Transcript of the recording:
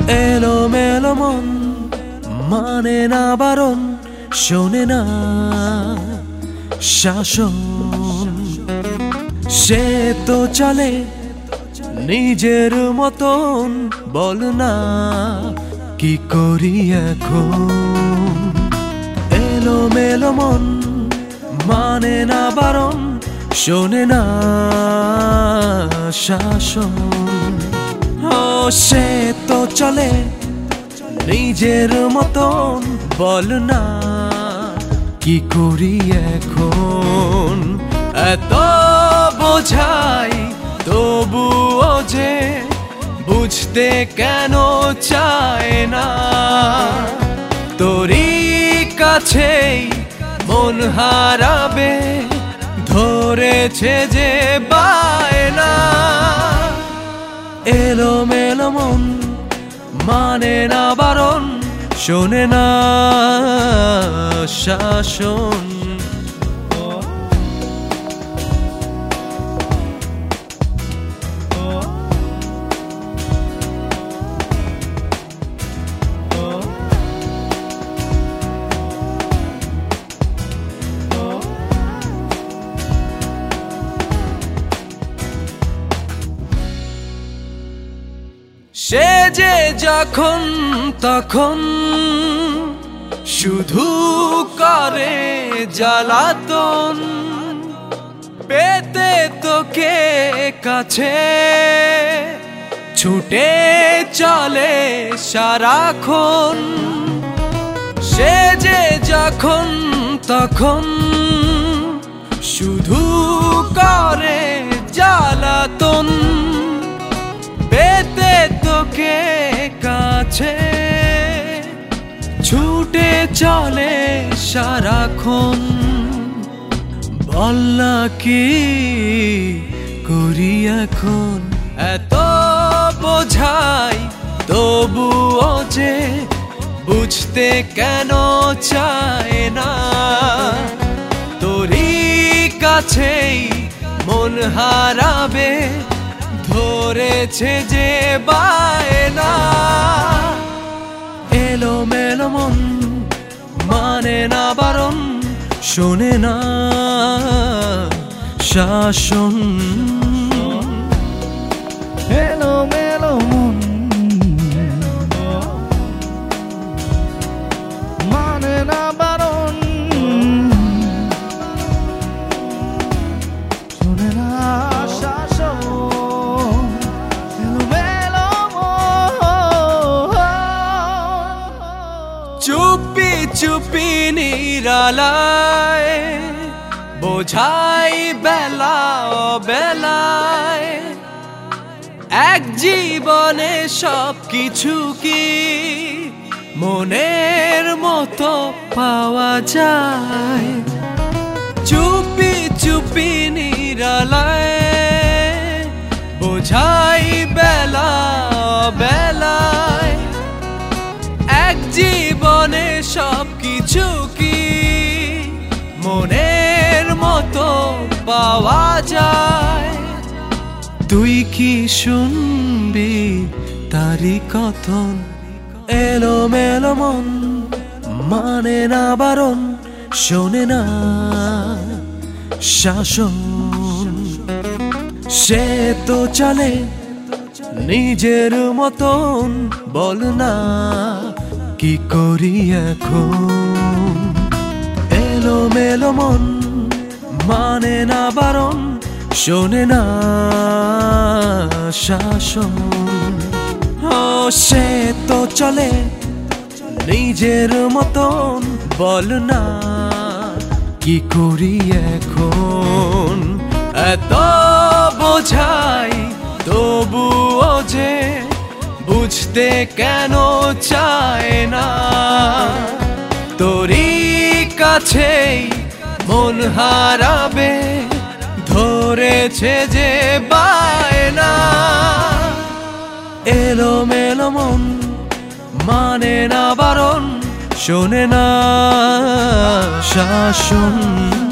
এলোমেলো মন মানে না বারণ, শোনে না শাসন। সে তো চলে নিজের মতন, বল না কি করি এখন। এলোমেলো মন মানে না বারণ, শোনে না শাসন। ও সে তো চলে নিজের মতন, বল না কি করি এখন। এত বোঝাই তবুও যে বুঝতে কেন চায় না। তোরই কাছেই মন হারাবে ধরেছে যে বায়না। এলোমেলো মন মানে না বারণ, শোনে না শাসন। সে যে যখন তখন শুধু করে জ্বালাতন, পেতে তোকে কাছে ছুটে চলে সারাক্ষণ। সে যে যখন তখন শুধু করে জ্বালাতন, পেতে তোকে কাছে ছুটে চলে সারাক্ষণ। বল না কি করি এখন। এত বোঝাই তবুও যে বুঝতে কেন চায় না। তোরই কাছেই মন হারাবে ধরেছে যে বায়না। এলোমেলো মন মানে না বারণ, শোনে না শাসন। এলোমেলো মন মানে না বারণ, শোনে না শাসন। চুপি চুপি নিরালায় বোঝাই বেলা বেলায়, এক জীবনে সব কিছু কি মনের মতো পাওয়া যায়। চুপি চুপি নিরালায় বোঝাই বেলা বেলায়, এক জীবনে সব কিছু কি মনের মতো পাওয়া যায়। তুই কি শুনবি তারি কথন। এলোমেলো মন মানে না বারণ, শোনে না শাসন। সে তো চলে নিজের মতন, বল না কি করি এখন। এলোমেলো মন মানে না বারণ, শোনে না শাসন। ও সে তো চলে নিজের মতন, বল না কি করি এখন। এত বোঝাই তবুও যে বুঝতে কেন চায় না। তোরই কাছেই মন হারাবে ধরেছে যে বায়না। এলোমেলো মন মানে না বারণ, শোনে না শাসন।